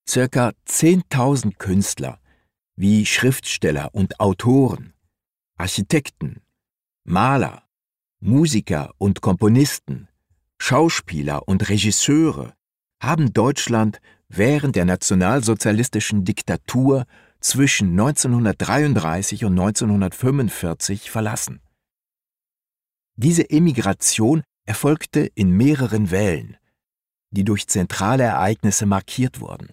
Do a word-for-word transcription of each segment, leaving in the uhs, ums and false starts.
circa zehntausend Künstler wie Schriftsteller und Autoren, Architekten, Maler, Musiker und Komponisten, Schauspieler und Regisseure haben Deutschland während der nationalsozialistischen Diktatur zwischen neunzehnhundertdreiunddreißig und neunzehnhundertfünfundvierzig verlassen. Diese Emigration erfolgte in mehreren Wellen, die durch zentrale Ereignisse markiert wurden.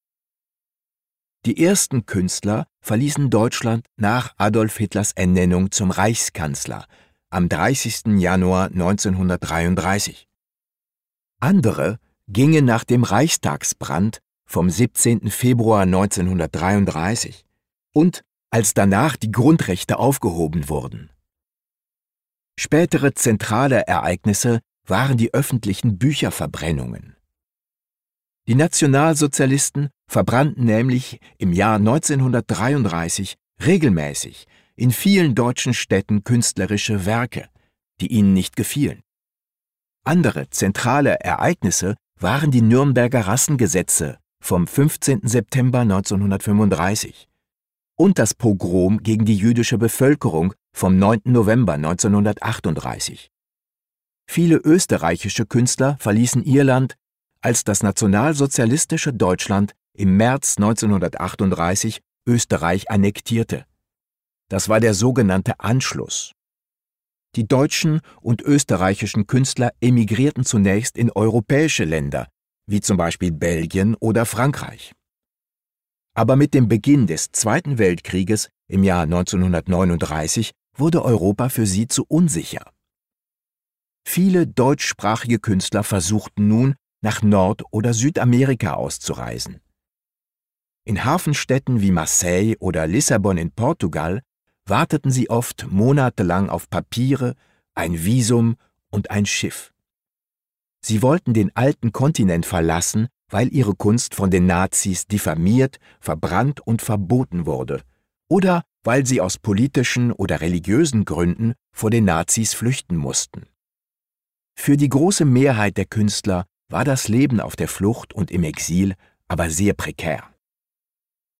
Die ersten Künstler verließen Deutschland nach Adolf Hitlers Ernennung zum Reichskanzler am dreißigsten Januar neunzehnhundertdreiunddreißig. Andere gingen nach dem Reichstagsbrand vom siebzehnten Februar neunzehnhundertdreiunddreißig und als danach die Grundrechte aufgehoben wurden. Spätere zentrale Ereignisse waren die öffentlichen Bücherverbrennungen. Die Nationalsozialisten verbrannten nämlich im Jahr neunzehnhundertdreiunddreißig regelmäßig in vielen deutschen Städten künstlerische Werke, die ihnen nicht gefielen. Andere zentrale Ereignisse waren die Nürnberger Rassengesetze vom fünfzehnten September neunzehnhundertfünfunddreißig und das Pogrom gegen die jüdische Bevölkerung vom neunten November neunzehnhundertachtunddreißig. Viele österreichische Künstler verließen ihr Land, als das nationalsozialistische Deutschland im März neunzehnhundertachtunddreißig Österreich annektierte. Das war der sogenannte Anschluss. Die deutschen und österreichischen Künstler emigrierten zunächst in europäische Länder, wie zum Beispiel Belgien oder Frankreich. Aber mit dem Beginn des Zweiten Weltkrieges im Jahr neunzehnhundertneununddreißig wurde Europa für sie zu unsicher. Viele deutschsprachige Künstler versuchten nun, nach Nord- oder Südamerika auszureisen. In Hafenstädten wie Marseille oder Lissabon in Portugal warteten sie oft monatelang auf Papiere, ein Visum und ein Schiff. Sie wollten den alten Kontinent verlassen, weil ihre Kunst von den Nazis diffamiert, verbrannt und verboten wurde, oder weil sie aus politischen oder religiösen Gründen vor den Nazis flüchten mussten. Für die große Mehrheit der Künstler war das Leben auf der Flucht und im Exil aber sehr prekär.